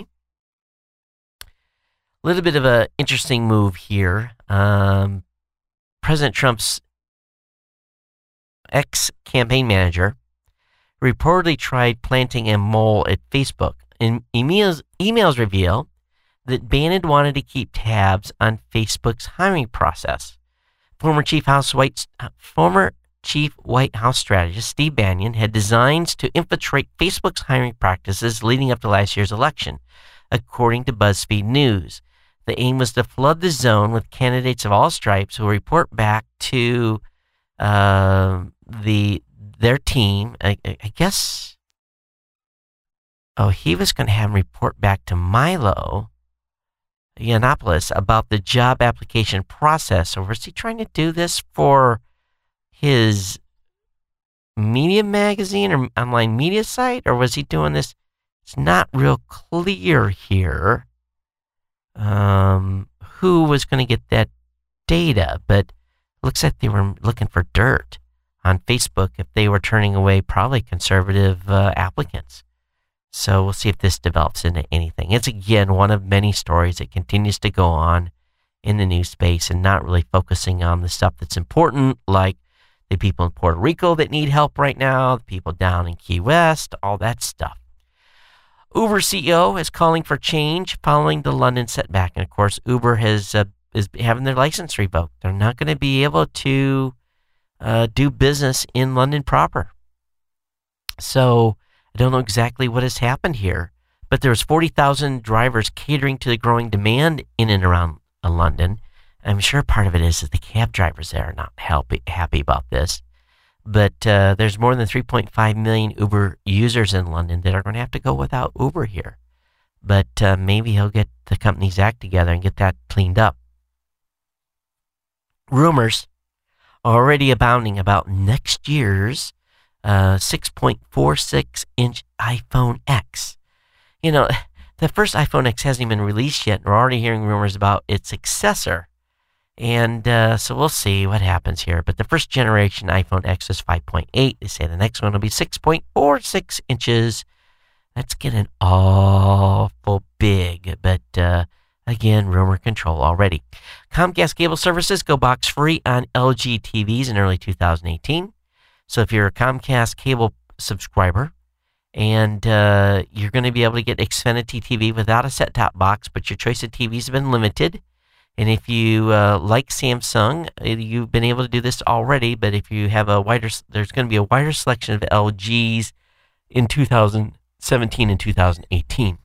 A little bit of an interesting move here. Um, President Trump's ex-campaign manager reportedly tried planting a mole at Facebook. And emails, emails reveal that Bannon wanted to keep tabs on Facebook's hiring process. Former Chief House White, uh, former chief White House strategist, Steve Bannon, had designs to infiltrate Facebook's hiring practices leading up to last year's election, according to BuzzFeed News. The aim was to flood the zone with candidates of all stripes who report back to uh, the their team. I, I guess, oh, he was going to have them report back to Milo Yiannopoulos about the job application process. Or was he trying to do this for his media magazine or online media site? Or was he doing this? It's not real clear here um, who was going to get that data, but it looks like they were looking for dirt on Facebook if they were turning away probably conservative uh, applicants. So we'll see if this develops into anything. It's, again, one of many stories that continues to go on in the news space and not really focusing on the stuff that's important, like the people in Puerto Rico that need help right now, the people down in Key West, all that stuff. Uber C E O is calling for change following the London setback. And, of course, Uber has uh, is having their license revoked. They're not going to be able to uh, do business in London proper. So I don't know exactly what has happened here, but there's forty thousand drivers catering to the growing demand in and around uh, London. I'm sure part of it is that the cab drivers there are not happy, happy about this. But uh, there's more than three point five million Uber users in London that are going to have to go without Uber here. But uh, maybe he'll get the company's act together and get that cleaned up. Rumors are already abounding about next year's uh, six point four six inch iPhone X. You know, the first iPhone X hasn't even released yet, and we're already hearing rumors about its successor. And uh, so we'll see what happens here. But the first generation iPhone X is five point eight. They say the next one will be six point four six inches. That's getting awful big. But uh, again, rumor control already. Comcast cable services go box free on L G T Vs in early two thousand eighteen. So if you're a Comcast cable subscriber and uh, you're going to be able to get Xfinity T V without a set-top box, but your choice of T Vs have been limited. And if you uh, like Samsung, you've been able to do this already, but if you have a wider, there's going to be a wider selection of L Gs in two thousand seventeen and two thousand eighteen.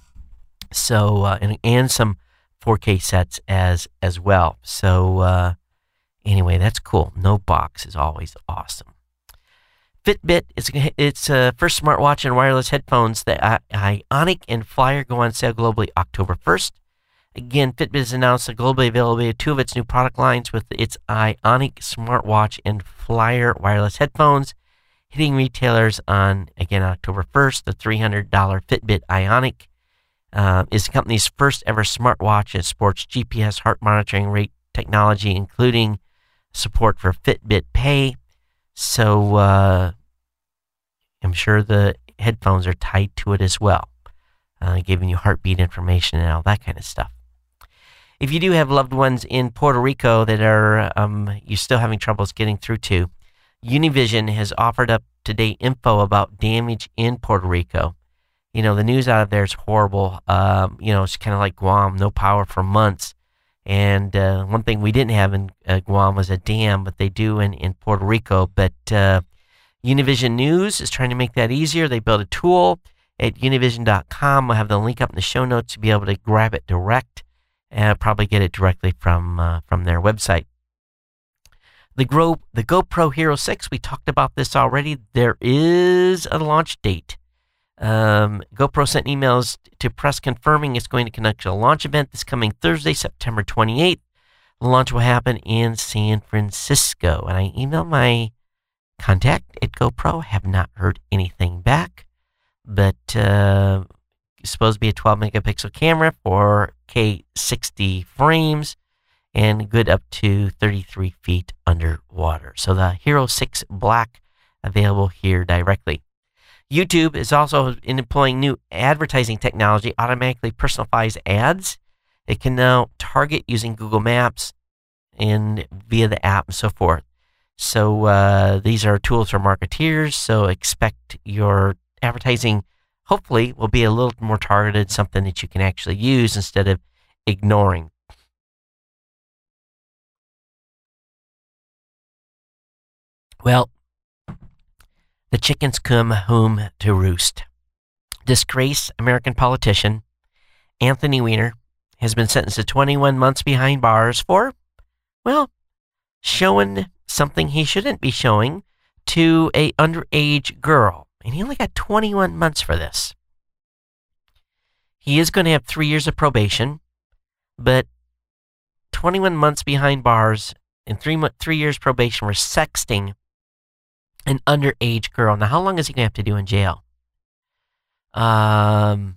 So, uh, and, and some four K sets as as well. So, uh, anyway, that's cool. No box is always awesome. Fitbit, is its uh, first smartwatch and wireless headphones, the uh, Ionic and Flyer, go on sale globally October first. Again, Fitbit has announced the globally availability of two of its new product lines with its Ionic smartwatch and Flyer wireless headphones, hitting retailers on, again, October first. The three hundred dollars Fitbit Ionic uh, is the company's first ever smartwatch and sports G P S heart monitoring rate technology, including support for Fitbit Pay. So uh, I'm sure the headphones are tied to it as well, uh, giving you heartbeat information and all that kind of stuff. If you do have loved ones in Puerto Rico that are um, you're still having troubles getting through to, Univision has offered up-to-date info about damage in Puerto Rico. You know, the news out of there is horrible. Um, you know, it's kind of like Guam, no power for months. And uh, one thing we didn't have in uh, Guam was a dam, but they do in, in Puerto Rico. But uh, Univision News is trying to make that easier. They built a tool at univision dot com. We'll have the link up in the show notes to be able to grab it direct. And probably get it directly from uh, from their website. The, Gro- the GoPro Hero six, we talked about this already. There is a launch date. Um, GoPro sent emails to press confirming it's going to conduct a launch event this coming Thursday, September twenty-eighth. The launch will happen in San Francisco. And I emailed my contact at GoPro, have not heard anything back. But uh, it's supposed to be a twelve megapixel camera for K sixty frames and good up to thirty-three feet underwater. So the Hero six Black available here directly. YouTube is also employing new advertising technology, automatically personalizes ads. It can now target using Google Maps and via the app and so forth. So uh, these are tools for marketeers, so expect your advertising hopefully will be a little more targeted, something that you can actually use instead of ignoring. Well, the chickens come home to roost. Disgraced American politician Anthony Weiner has been sentenced to twenty-one months behind bars for, well, showing something he shouldn't be showing to a underage girl. And he only got twenty-one months for this. He is going to have three years of probation, but twenty-one months behind bars and three, three years probation for sexting an underage girl. Now, how long is he going to have to do in jail? Um,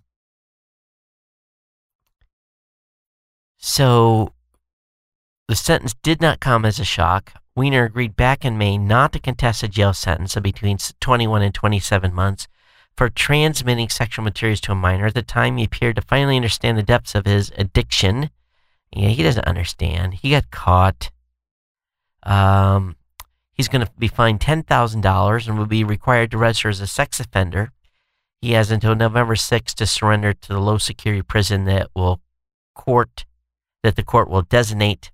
so the sentence did not come as a shock. Weiner agreed back in May not to contest a jail sentence of between twenty-one and twenty-seven months for transmitting sexual materials to a minor. At the time, he appeared to finally understand the depths of his addiction. Yeah, he doesn't understand. He got caught. Um, he's going to be fined ten thousand dollars and will be required to register as a sex offender. He has until November sixth to surrender to the low-security prison that will court that the court will designate.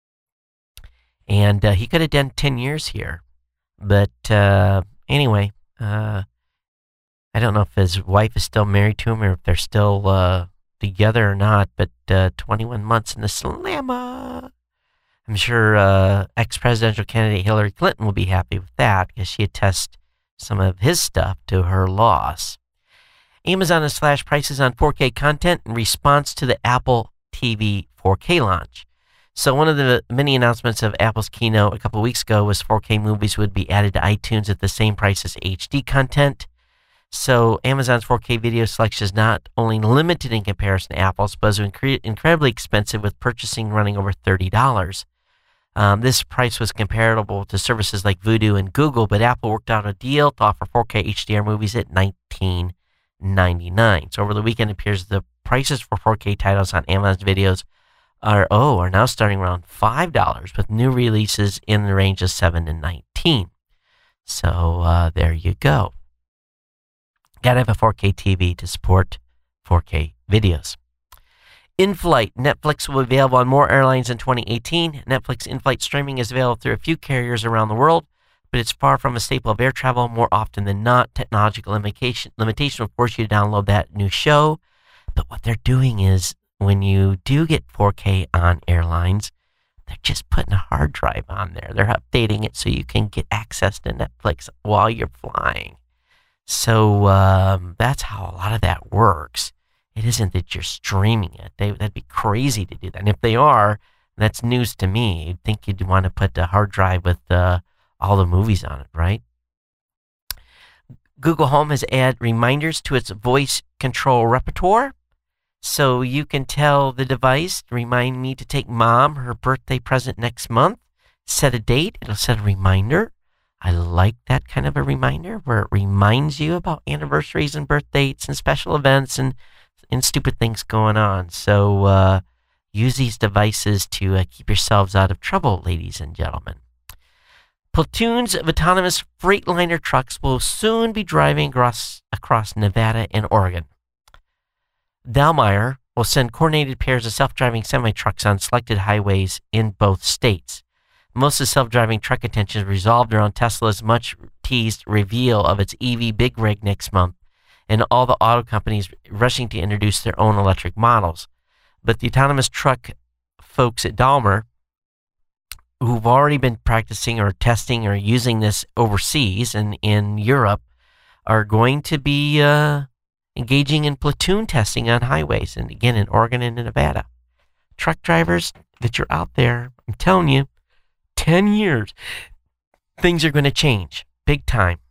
And uh, he could have done ten years here. But uh, anyway, uh, I don't know if his wife is still married to him or if they're still uh, together or not, but uh, twenty-one months in the slammer. I'm sure uh, ex-presidential candidate Hillary Clinton will be happy with that because she attests some of his stuff to her loss. Amazon has slashed prices on four K content in response to the Apple T V four K launch. So one of the many announcements of Apple's keynote a couple weeks ago was four K movies would be added to iTunes at the same price as H D content. So Amazon's four K video selection is not only limited in comparison to Apple's, but is incre- incredibly expensive with purchasing running over thirty dollars. Um, this price was comparable to services like Vudu and Google, but Apple worked out a deal to offer four K H D R movies at nineteen ninety-nine. So over the weekend, it appears the prices for four K titles on Amazon's videos are oh are now starting around five dollars, with new releases in the range of seven to nineteen. So uh, there you go. Gotta have a four K T V to support four K videos. In-flight, Netflix will be available on more airlines in twenty eighteen. Netflix in-flight streaming is available through a few carriers around the world, but it's far from a staple of air travel. More often than not, technological limitation, limitation will force you to download that new show. But what they're doing is, when you do get four K on airlines, they're just putting a hard drive on there. They're updating it so you can get access to Netflix while you're flying. So um, that's how a lot of that works. It isn't that you're streaming it. They, that'd be crazy to do that. And if they are, that's news to me. You'd think you'd want to put a hard drive with uh, all the movies on it, right? Google Home has added reminders to its voice control repertoire. So you can tell the device, remind me to take mom her birthday present next month. Set a date. It'll set a reminder. I like that kind of a reminder where it reminds you about anniversaries and birth dates and special events and, and stupid things going on. So uh, use these devices to uh, keep yourselves out of trouble, ladies and gentlemen. Platoons of autonomous Freightliner trucks will soon be driving across, across Nevada and Oregon. Dallmeyer will send coordinated pairs of self-driving semi-trucks on selected highways in both states. Most of the self-driving truck attention is resolved around Tesla's much-teased reveal of its E V big rig next month, and all the auto companies rushing to introduce their own electric models. But the autonomous truck folks at Dallmeyer, who've already been practicing or testing or using this overseas and in Europe, are going to be uh, engaging in platoon testing on highways, and again in Oregon and in Nevada. Truck drivers that you're out there, I'm telling you, ten years, things are going to change big time.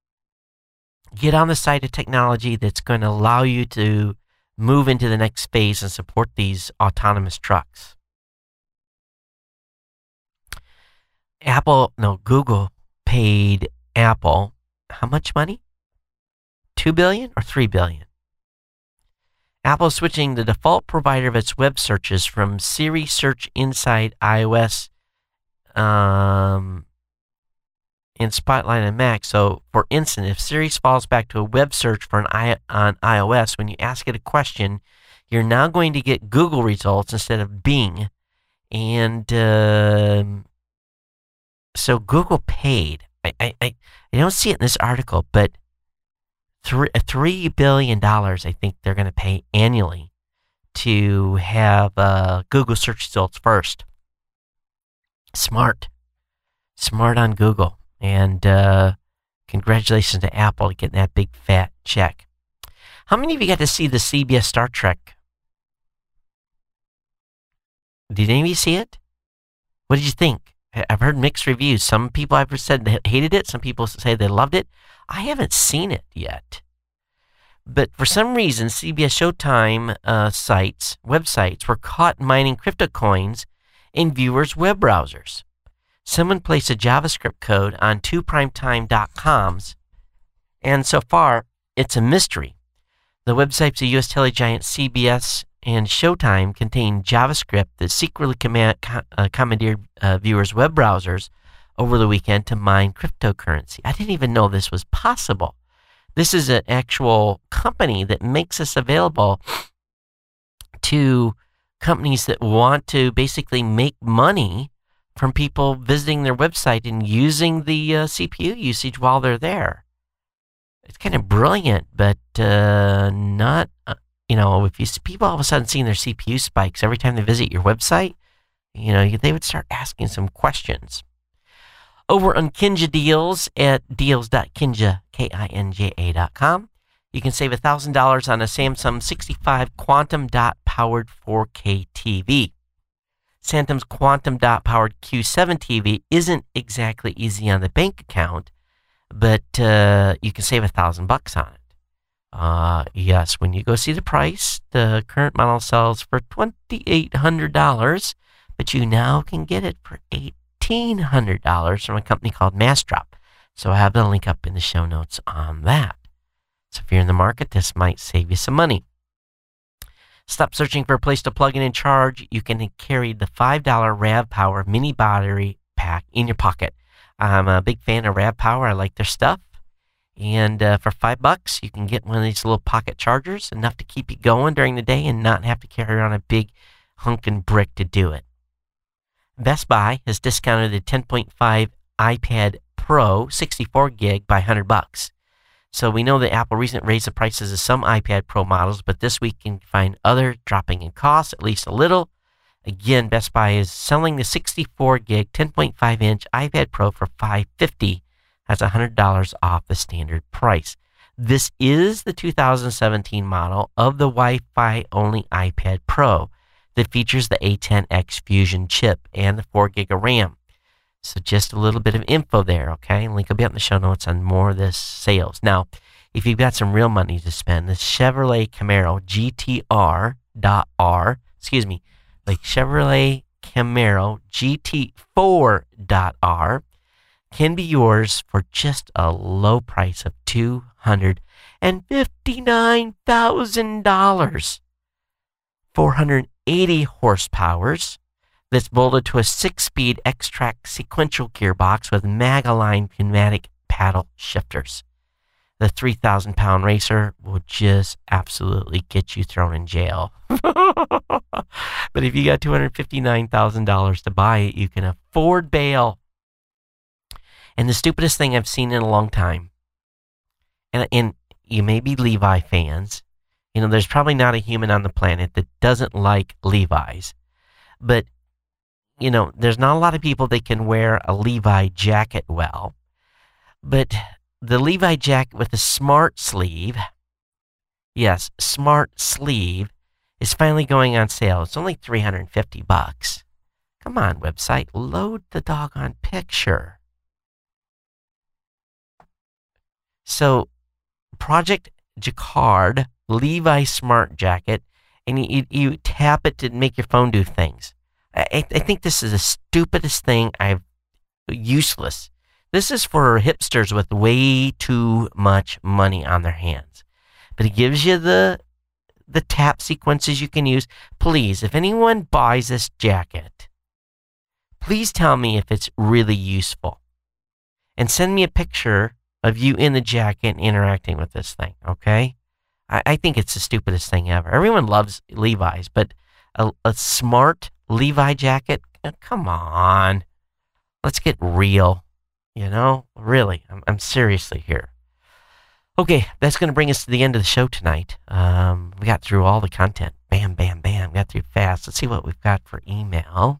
Get on the side of technology that's going to allow you to move into the next phase and support these autonomous trucks. Apple, no, Google paid Apple how much money? two billion dollars or three billion dollars? Apple is switching the default provider of its web searches from Siri Search inside iOS um, in Spotlight and Mac. So, for instance, if Siri falls back to a web search for an I, on iOS, when you ask it a question, you're now going to get Google results instead of Bing. And uh, so Google paid I, I, I I don't see it in this article, but three, three billion dollars I think they're going to pay annually to have uh, Google search results first. Smart. Smart on Google. And uh, congratulations to Apple to getting that big fat check. How many of you got to see the C B S Star Trek? Did any of you see it? What did you think? I've heard mixed reviews. Some people I've said they hated it. Some people say they loved it. I haven't seen it yet. But for some reason, C B S Showtime uh, sites, websites, were caught mining crypto coins in viewers' web browsers. Someone placed a JavaScript code on two primetime dot coms, and so far, it's a mystery. The websites of U S telegiant C B S and Showtime contain JavaScript that secretly command, uh, commandeered uh, viewers' web browsers over the weekend to mine cryptocurrency. I didn't even know this was possible. This is an actual company that makes this available to companies that want to basically make money from people visiting their website and using the uh, C P U usage while they're there. It's kind of brilliant, but uh, not... Uh, You know, if you see people all of a sudden seeing their C P U spikes every time they visit your website, you know, they would start asking some questions. Over on Kinja Deals at deals dot kinja, K I N J A dot com, you can save one thousand dollars on a Samsung sixty-five Quantum Dot powered four K T V. Samsung's Quantum Dot powered Q seven T V isn't exactly easy on the bank account, but uh, you can save a thousand bucks on it. Uh, yes, when you go see the price, the current model sells for twenty-eight hundred dollars, but you now can get it for eighteen hundred dollars from a company called Massdrop. So I have the link up in the show notes on that. So if you're in the market, this might save you some money. Stop searching for a place to plug in and charge. You can carry the five dollar RAVPower mini battery pack in your pocket. I'm a big fan of RAVPower. I like their stuff. And uh, for five bucks, you can get one of these little pocket chargers, enough to keep you going during the day and not have to carry around a big hunkin' brick to do it. Best Buy has discounted the ten point five iPad Pro sixty-four gig by one hundred bucks. So we know that Apple recently raised the prices of some iPad Pro models, but this week you can find other dropping in cost, at least a little. Again, Best Buy is selling the sixty-four gig ten point five inch iPad Pro for five hundred fifty dollars. That's one hundred dollars off the standard price. This is the two thousand seventeen model of the Wi-Fi only iPad Pro that features the A ten X Fusion chip and the four gig of RAM. So just a little bit of info there, okay? Link will be up in the show notes on more of this sales. Now, if you've got some real money to spend, the Chevrolet Camaro G T R R, excuse me, like Chevrolet Camaro G T four R can be yours for just a low price of two hundred fifty-nine thousand dollars. four hundred eighty horsepowers that's bolted to a six-speed X-Track sequential gearbox with Mag-aligned pneumatic paddle shifters. The three thousand pound racer will just absolutely get you thrown in jail. But if you got two hundred fifty-nine thousand dollars to buy it, you can afford bail. And the stupidest thing I've seen in a long time, and, and you may be Levi fans, you know, there's probably not a human on the planet that doesn't like Levi's. But, you know, there's not a lot of people that can wear a Levi jacket well. But the Levi jacket with a smart sleeve, yes, smart sleeve, is finally going on sale. It's only three hundred fifty bucks. Come on, website, load the doggone picture. So, Project Jacquard Levi Smart Jacket, and you, you, you tap it to make your phone do things. I, I think this is the stupidest thing I've... useless. This is for hipsters with way too much money on their hands. But it gives you the, the tap sequences you can use. Please, if anyone buys this jacket, please tell me if it's really useful. And send me a picture of you in the jacket interacting with this thing, okay? I, I think it's the stupidest thing ever. Everyone loves Levi's, but a, a smart Levi jacket? Come on. Let's get real. You know, really, I'm, I'm seriously here. Okay, that's going to bring us to the end of the show tonight. Um, we got through all the content. Bam, bam, bam. Got through fast. Let's see what we've got for email.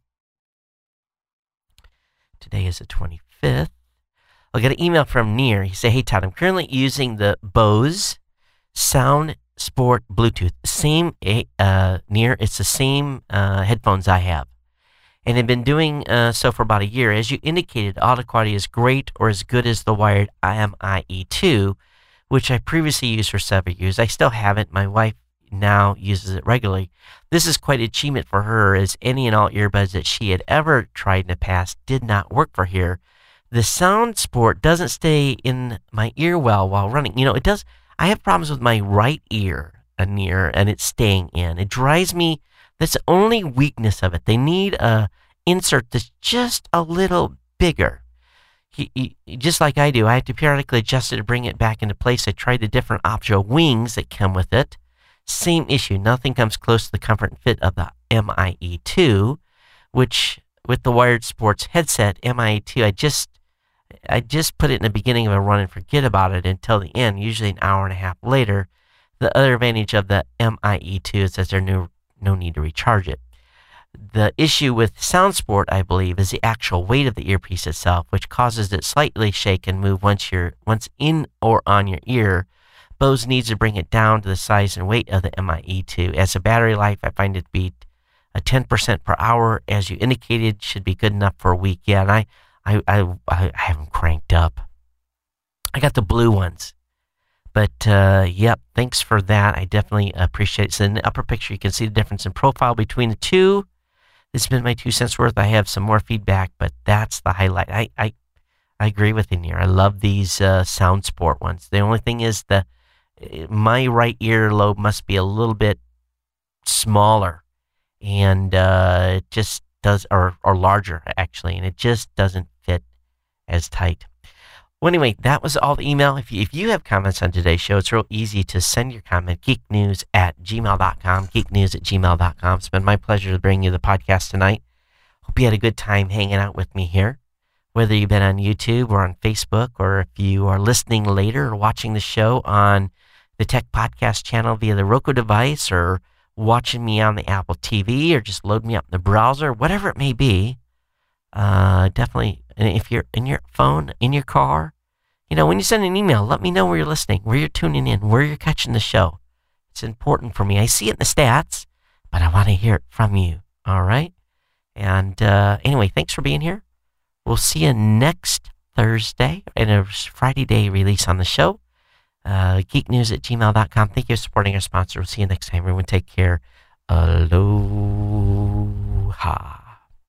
Today is the twenty-fifth. I got an email from Near. He said, hey, Todd, I'm currently using the Bose Sound Sport Bluetooth. Same, uh, Near, it's the same uh, headphones I have. And have been doing uh, so for about a year. As you indicated, audio quality is great or as good as the wired M I E two, which I previously used for several years. I still have it. My wife now uses it regularly. This is quite an achievement for her, as any and all earbuds that she had ever tried in the past did not work for her. The Sound Sport doesn't stay in my ear well while running. You know, it does. I have problems with my right ear, a near, and it's staying in. It drives me. That's the only weakness of it. They need a insert that's just a little bigger. He, he, just like I do, I have to periodically adjust it to bring it back into place. I tried the different optional wings that come with it. Same issue. Nothing comes close to the comfort and fit of the M I E two, which with the wired sports headset M I E two, I just I just put it in the beginning of a run and forget about it until the end, usually an hour and a half later. The other advantage of the M I E two is that there's no, no need to recharge it. The issue with Sound Sport, I believe, is the actual weight of the earpiece itself, which causes it slightly shake and move once you're once in or on your ear. Bose needs to bring it down to the size and weight of the M I E two. As a battery life, I find it to be a ten percent per hour, as you indicated, should be good enough for a week. Yeah, and I, I, I, I have them cranked up. I got the blue ones. But, uh, yep, thanks for that. I definitely appreciate it. So in the upper picture, you can see the difference in profile between the two. This has been my two cents worth. I have some more feedback, but that's the highlight. I I, I agree with you here. I love these uh, Sound Sport ones. The only thing is the my right earlobe must be a little bit smaller, and uh, it just does, or or larger actually, and it just doesn't fit as tight. Well, anyway, that was all the email. If you, if you have comments on today's show, it's real easy to send your comment, geeknews at gmail dot com, geeknews at gmail dot com. It's been my pleasure to bring you the podcast tonight. Hope you had a good time hanging out with me here, whether you've been on YouTube or on Facebook, or if you are listening later or watching the show on the Tech Podcast channel via the Roku device, or watching me on the Apple T V, or just load me up in the browser, whatever it may be. Uh, definitely, if you're in your phone, in your car, you know, when you send an email, let me know where you're listening, where you're tuning in, where you're catching the show. It's important for me. I see it in the stats, but I want to hear it from you. All right? And uh, anyway, thanks for being here. We'll see you next Thursday in a Friday day release on the show. Uh, geeknews at gmail dot com. Thank you for supporting our sponsor. We'll see you next time. Everyone take care. Aloha.